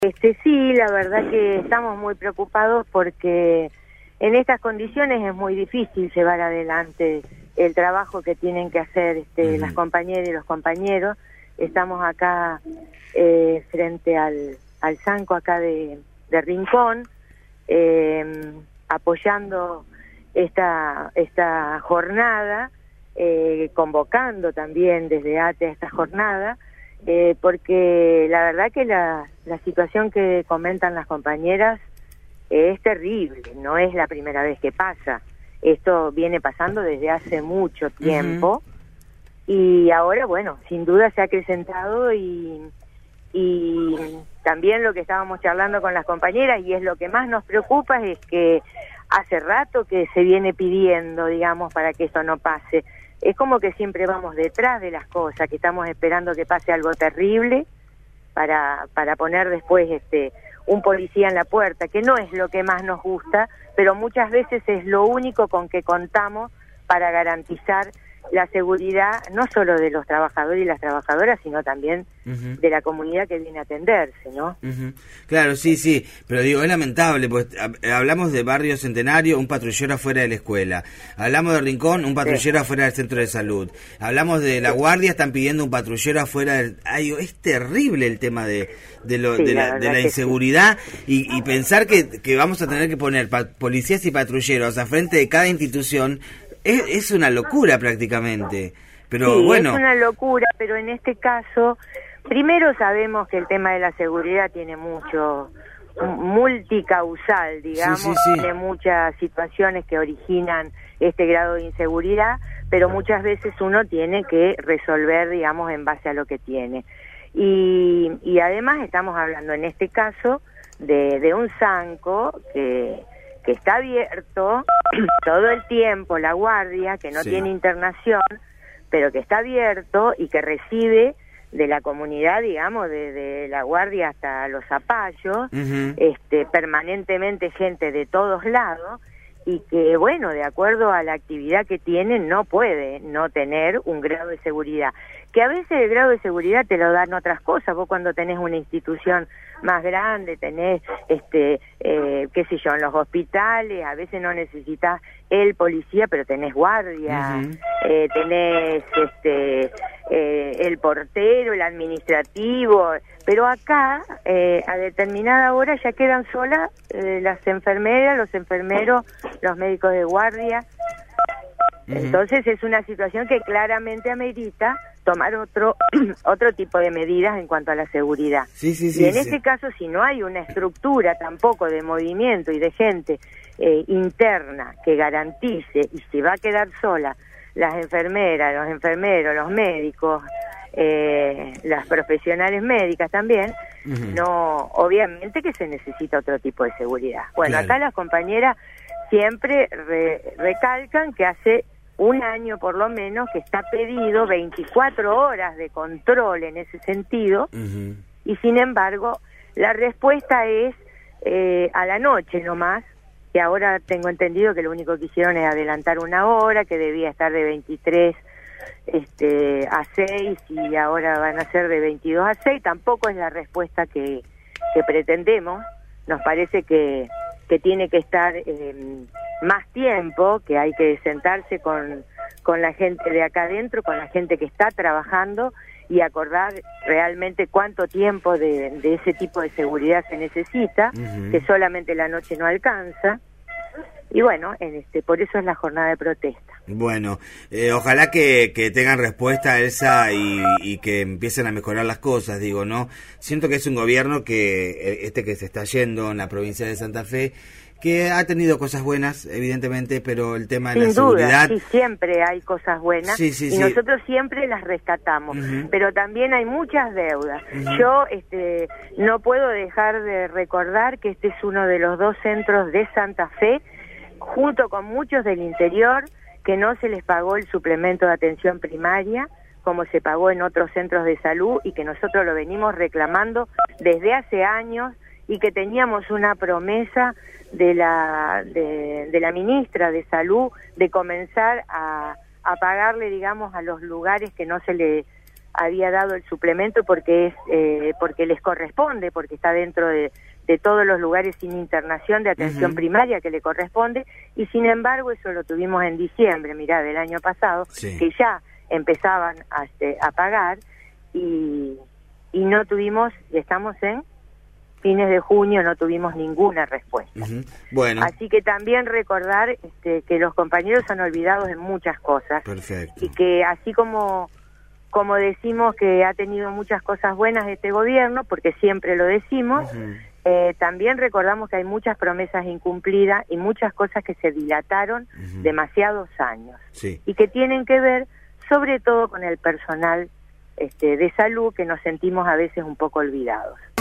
Sí, la verdad que estamos muy preocupados porque en estas condiciones es muy difícil llevar adelante el trabajo que tienen que hacer las compañeras y los compañeros. Estamos acá frente al Zanco acá de Rincón, apoyando esta jornada, convocando también desde ATE a esta jornada, porque la verdad que la situación que comentan las compañeras es terrible, no es la primera vez que pasa, esto viene pasando desde hace mucho tiempo y ahora, bueno, sin duda se ha acrecentado y también lo que estábamos charlando con las compañeras y es lo que más nos preocupa es que hace rato que se viene pidiendo, digamos, para que esto no pase. Es como que siempre vamos detrás de las cosas, que estamos esperando que pase algo terrible para poner después un policía en la puerta, que no es lo que más nos gusta, pero muchas veces es lo único con que contamos para garantizar la seguridad no solo de los trabajadores y las trabajadoras, sino también de la comunidad que viene a atenderse, ¿no? Claro, sí, pero digo, es lamentable, pues hablamos de Barrio Centenario, un patrullero afuera de la escuela, hablamos de Rincón, un patrullero afuera del centro de salud, hablamos de La Guardia, están pidiendo un patrullero afuera del... Ay, es terrible el tema de la inseguridad y pensar que vamos a tener que poner policías y patrulleros a frente de cada institución. Es una locura prácticamente, pero sí, bueno. Es una locura, pero en este caso, primero sabemos que el tema de la seguridad tiene mucho, multicausal, digamos, tiene muchas situaciones que originan este grado de inseguridad, pero muchas veces uno tiene que resolver, digamos, en base a lo que tiene. Y además estamos hablando en este caso de un Zanco que está abierto todo el tiempo, La Guardia, que no tiene internación, pero que está abierto y que recibe de la comunidad, digamos, de La Guardia hasta Los Zapallos, permanentemente gente de todos lados, y que, bueno, de acuerdo a la actividad que tienen, no puede no tener un grado de seguridad. Que a veces el grado de seguridad te lo dan otras cosas. Vos cuando tenés una institución más grande, tenés, qué sé yo, en los hospitales, a veces no necesitas el policía, pero tenés guardia, tenés el portero, el administrativo, pero acá a determinada hora ya quedan solas las enfermeras, los enfermeros, los médicos de guardia. Entonces es una situación que claramente amerita tomar otro tipo de medidas en cuanto a la seguridad. Y en este caso, si no hay una estructura tampoco de movimiento y de gente interna que garantice, y si va a quedar sola las enfermeras, los enfermeros, los médicos, las profesionales médicas también, no, obviamente que se necesita otro tipo de seguridad. Bueno, acá las compañeras siempre recalcan que hace un año por lo menos que está pedido 24 horas de control en ese sentido, y sin embargo la respuesta es a la noche nomás, que ahora tengo entendido que lo único que hicieron es adelantar una hora, que debía estar de 23 a 6 y ahora van a ser de 22 a 6, tampoco es la respuesta que pretendemos. Nos parece que tiene que estar más tiempo, que hay que sentarse con la gente de acá adentro, con la gente que está trabajando y acordar realmente cuánto tiempo de ese tipo de seguridad se necesita, que solamente la noche no alcanza. Y bueno, por eso es la jornada de protesta. Bueno, ojalá que tengan respuesta a esa y que empiecen a mejorar las cosas, digo, ¿no? Siento que es un gobierno que se está yendo en la provincia de Santa Fe, que ha tenido cosas buenas, evidentemente, pero el tema de la seguridad... Sin duda, sí, siempre hay cosas buenas y nosotros siempre las rescatamos, pero también hay muchas deudas. Yo no puedo dejar de recordar que este es uno de los 2 centros de Santa Fe, junto con muchos del interior, que no se les pagó el suplemento de atención primaria, como se pagó en otros centros de salud, y que nosotros lo venimos reclamando desde hace años, y que teníamos una promesa de la ministra de Salud de comenzar a pagarle, digamos, a los lugares que no se le había dado el suplemento porque porque les corresponde, porque está dentro de todos los lugares sin internación de atención primaria que le corresponde, y sin embargo eso lo tuvimos en diciembre, mirá, del año pasado, que ya empezaban a pagar, y no tuvimos, estamos en fines de junio, no tuvimos ninguna respuesta. Bueno. Así que también recordar que los compañeros son olvidados en muchas cosas. Perfecto. Y que así como decimos que ha tenido muchas cosas buenas este gobierno, porque siempre lo decimos, también recordamos que hay muchas promesas incumplidas y muchas cosas que se dilataron demasiados años. Y que tienen que ver sobre todo con el personal de salud, que nos sentimos a veces un poco olvidados.